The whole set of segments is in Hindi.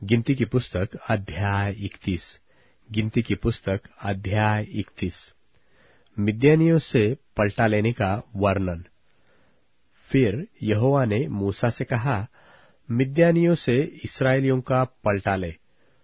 गिनती की पुस्तक अध्याय 31। गिनती की पुस्तक अध्याय 31। मिद्यानियों से पलटा लेने का वर्णन। फिर यहोवा ने मूसा से कहा, मिद्यानियों से इस्राएलियों का पलटा ले,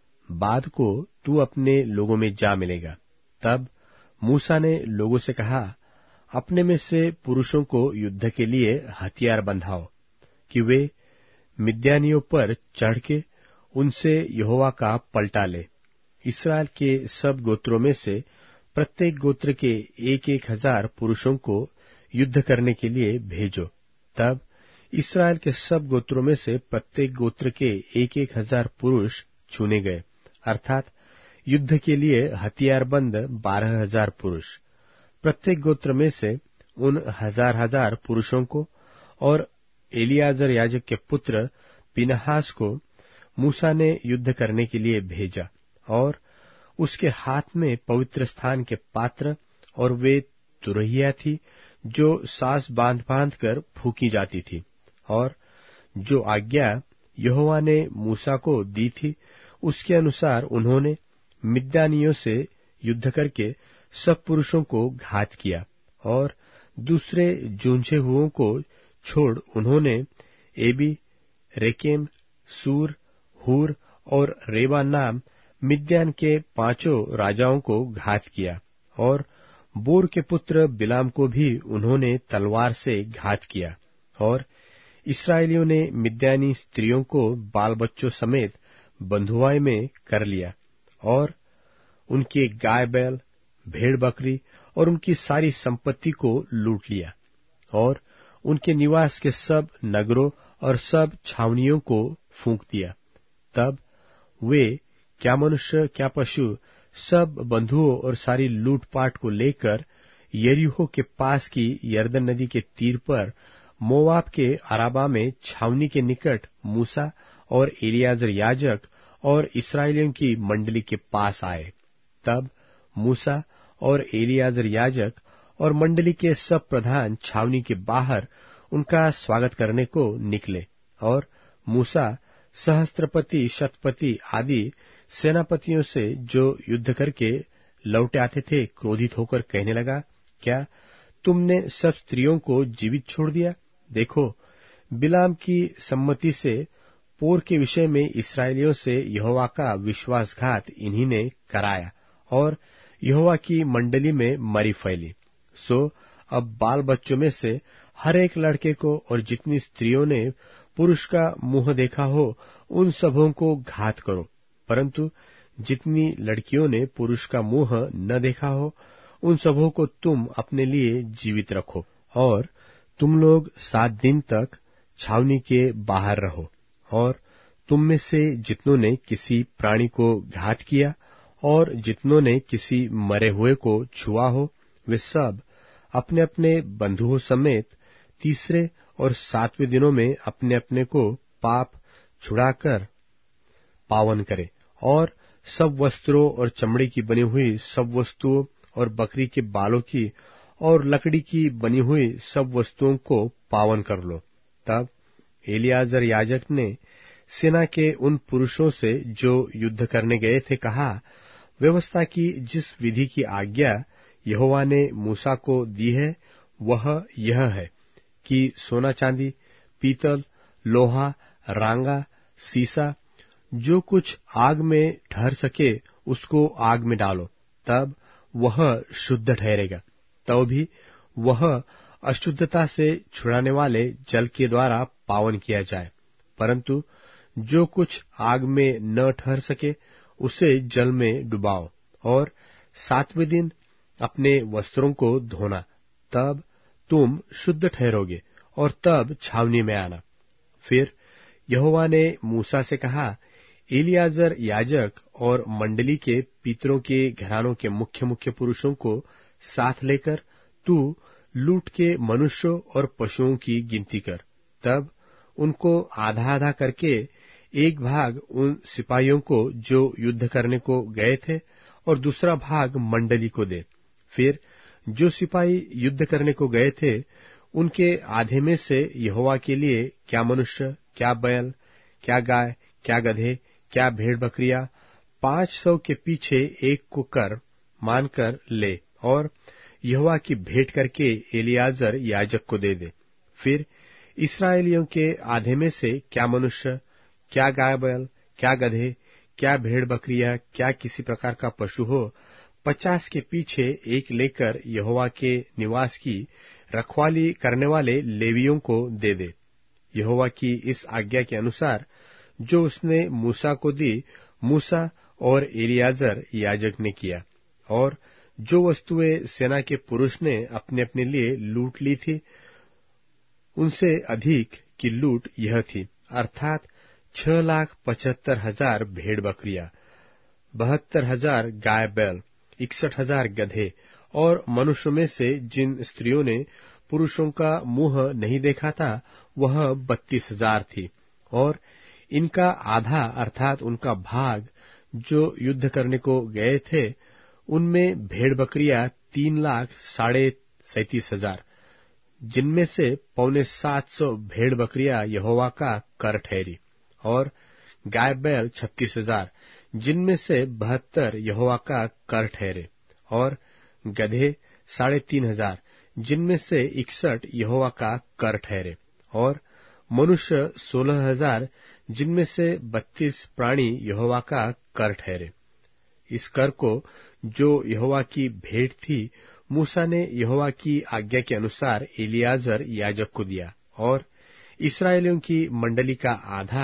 बाद को तू अपने लोगों में जा मिलेगा। तब मूसा ने लोगों से कहा, अपने में से पुरुषों को युद्ध के लिए हथियार बंधाओ, कि वे मिद्यानियों पर चढ़ के उनसे यहोवा का पलटा ले। इस्राएल के सब गोत्रों में से प्रत्येक गोत्र के 1,000 पुरुषों को युद्ध करने के लिए भेजो। तब इस्राएल के सब गोत्रों में से प्रत्येक गोत्र के 1,000 पुरुष चुने गए, अर्थात युद्ध के लिए हथियारबंद 12,000 पुरुष। प्रत्येक गोत्र में से उन 1,000 पुरुषों को और एलियाजर याजक के पुत्र पिनहास को मूसा ने युद्ध करने के लिए भेजा, और उसके हाथ में पवित्र स्थान के पात्र और वे तुरहिया थी जो सास बांध बांध कर फूकी जाती थी। और जो आज्ञा यहोवा ने मूसा को दी थी उसके अनुसार उन्होंने मिद्यानियों से युद्ध करके सब पुरुषों को घात किया, और दूसरे जूझे हुओं को छोड़ उन्होंने एबी, रेकेम, सूर, हूर और रेबा नाम मिद्यान के 5 राजाओं को घात किया, और बोर के पुत्र बिलाम को भी उन्होंने तलवार से घात किया। और इस्राएलियों ने मिद्यानी स्त्रियों को बाल बच्चों समेत बंधुआई में कर लिया, और उनके गाय बैल, भेड़ बकरी और उनकी सारी संपत्ति को लूट लिया, और उनके निवास के सब नगरों और सब छावनियों को फूंक दिया। तब वे क्या मनुष्य क्या पशु सब बंधुओं और सारी लूटपाट को लेकर यरीहो के पास की यरदन नदी के तीर पर मोवाब के अराबा में छावनी के निकट मूसा और एलियाजर याजक और इस्राएलियों की मंडली के पास आए। तब मूसा और एलियाजर याजक और मंडली के सब प्रधान छावनी के बाहर उनका स्वागत करने को निकले, और मूसा सहस्त्रपति, शतपति आदि सेनापतियों से जो युद्ध करके लौटे आते थे क्रोधित होकर कहने लगा, क्या तुमने सब स्त्रियों को जीवित छोड़ दिया? देखो, बिलाम की सम्मति से पोर के विषय में इस्राएलियों से यहोवा का विश्वासघात इन्हीं ने कराया, और यहोवा की मंडली में मरी फैली। सो अब बाल बच्चों में से हर एक लड़के को और जितनी स्त्रियों ने पुरुष का मुंह देखा हो उन सबों को घात करो, परंतु जितनी लड़कियों ने पुरुष का मुंह न देखा हो उन सबों को तुम अपने लिए जीवित रखो, और तुम लोग 7 दिन तक छावनी के बाहर रहो। और तुम में से जितनों ने किसी प्राणी को घात किया और जितनों ने किसी मरे हुए को छुआ हो, वे सब अपने अपने बंधुओं समेत 3 और 7वें दिनों में अपने अपने को पाप छुड़ाकर पावन करे, और सब वस्त्रों और चमड़े की बनी हुई सब वस्तुओं और बकरी के बालों की और लकड़ी की बनी हुई सब वस्तुओं को पावन कर लो। तब एलियाजर याजक ने सेना के उन पुरुषों से जो युद्ध करने गए थे कहा, व्यवस्था की जिस विधि की आज्ञा यहोवा ने मूसा को दी है वह यह है कि सोना चांदी, पीतल, लोहा, रांगा, सीसा, जो कुछ आग में ठहर सके उसको आग में डालो, तब वह शुद्ध ठहरेगा। तो भी वह अशुद्धता से छुड़ाने वाले जल के द्वारा पावन किया जाए, परंतु जो कुछ आग में न ठहर सके उसे जल में डुबाओ, और 7वें दिन अपने वस्त्रों को धोना, तब तुम शुद्ध ठहरोगे, और तब छावनी में आना। फिर यहोवा ने मूसा से कहा, एलियाजर याजक और मंडली के पितरों के घरानों के मुख्य मुख्य पुरुषों को साथ लेकर तू लूट के मनुष्यों और पशुओं की गिनती कर। तब उनको आधा आधा करके एक भाग उन सिपाहियों को जो युद्ध करने को गए थे और दूसरा भाग मंडली को दे। फिर जो सिपाही युद्ध करने को गए थे उनके आधे में से यहोवा के लिए क्या मनुष्य, क्या बैल, क्या गाय, क्या गधे, क्या भेड़ बकरियां 500 के पीछे एक को कर मानकर ले और यहोवा की भेंट करके एलियाजर याजक को दे दे। फिर इस्राएलियों के आधे में से क्या मनुष्य, क्या गाय बैल, क्या गधे, क्या भेड़ बकरियां, क्या किसी प्रकार का पशु हो, 50 के पीछे एक लेकर यहोवा के निवास की रखवाली करने वाले लेवियों को दे दे। यहोवा की इस आज्ञा के अनुसार जो उसने मूसा को दी, मूसा और एलियाजर याजक ने किया। और जो वस्तुएं सेना के पुरुष ने अपने अपने लिए लूट ली थी, उनसे अधिक की लूट यह थी, अर्थात 6,75,000 भेड़ बकरियां, 72,000 गाय बैल, 61,000 गधे, और मनुष्यों में से जिन स्त्रियों ने पुरुषों का मुंह नहीं देखा था वह 32,000 थी। और इनका आधा अर्थात उनका भाग जो युद्ध करने को गए थे, उनमें भेड़ बकरियां 3,37,500, जिनमें से 750 भेड़ बकरियां यहोवा का कर ठहरी, और गाय बैल 36,000, जिनमें से 72 यहोवा का कर ठहरे, और गधे 3,500, जिनमें से 61 यहोवा का कर ठहरे, और मनुष्य 16,000, जिनमें से 32 प्राणी यहोवा का कर ठहरे। इस कर को जो यहोवा की भेंट थी, मूसा ने यहोवा की आज्ञा के अनुसार एलियाजर याजक को दिया, और इस्राएलियों की मंडली का आधा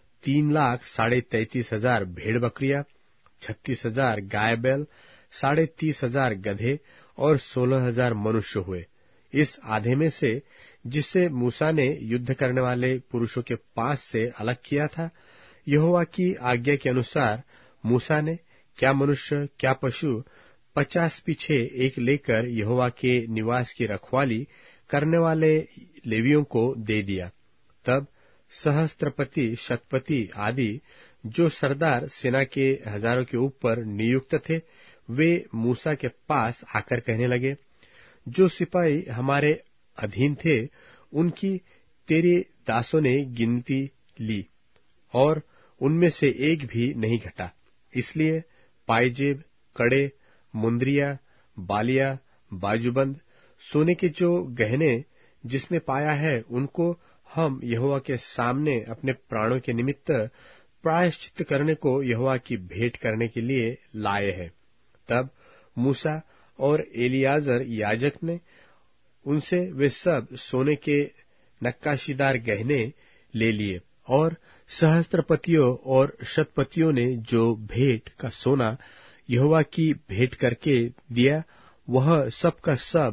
3,33,000 भेड़ बकरियां, 36,000 गाय बैल, 30,500 गधे और 16,000 मनुष्य हुए। इस आधे में से जिसे मूसा ने युद्ध करने वाले पुरुषों के पास से अलग किया था, यहोवा की आज्ञा के अनुसार मूसा ने क्या मनुष्य क्या पशु 50 पीछे एक लेकर यहोवा के निवास की रखवाली करने वाले लेवियों को दे दिया। तब सहस्त्रपति, शतपति आदि जो सरदार सेना के हजारों के ऊपर नियुक्त थे, वे मूसा के पास आकर कहने लगे, जो सिपाही हमारे अधीन थे उनकी तेरे दासों ने गिनती ली और उनमें से एक भी नहीं घटा। इसलिए पायजेब, कड़े, मुंदरिया, बालिया, बाजूबंद, सोने के जो गहने जिसने पाया है, उनको हम यहोवा के सामने अपने प्राणों के निमित्त प्रायश्चित करने को यहोवा की भेंट करने के लिए लाए हैं। तब मूसा और एलियाजर याजक ने उनसे वे सब सोने के नक्काशीदार गहने ले लिए, और सहस्त्रपतियों और शतपतियों ने जो भेंट का सोना यहोवा की भेंट करके दिया, वह सब का सब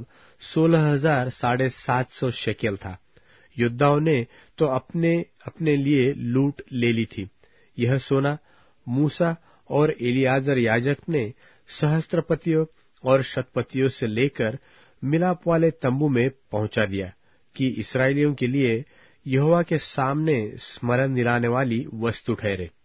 16,750 शेकेल था। योद्धाओं ने तो अपने अपने लिए लूट ले ली थी। यह सोना मूसा और एलियाजर याजक ने सहस्त्रपतियों और शतपतियों से लेकर मिलाप वाले तंबू में पहुंचा दिया कि इस्राएलियों के लिए यहोवा के सामने स्मरण दिलाने वाली वस्तु ठहरे।